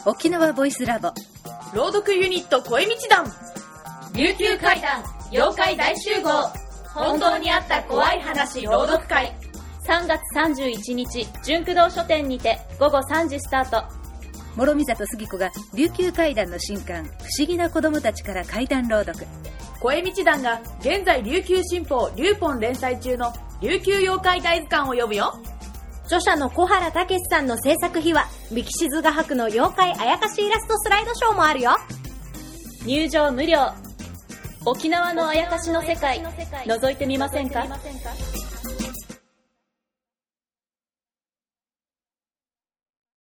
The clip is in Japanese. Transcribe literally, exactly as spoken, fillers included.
沖縄ボイスラボ朗読ユニット声道団琉球怪談妖怪大集合本当にあった怖い話朗読会さんがつさんじゅういちにち純駆動書店にてごごさんじスタート。 諸見里杉子が琉球怪談の新刊不思議な子供たちから怪談朗読。 声道団が現在琉球新報龍本連載中の琉球妖怪大図鑑を読むよ。 著者の小原武史さんの制作秘話、ミキシズ画伯の妖怪あやかしイラストスライドショーもあるよ。 入場無料。沖縄のあやかしの世界覗いてみませんか？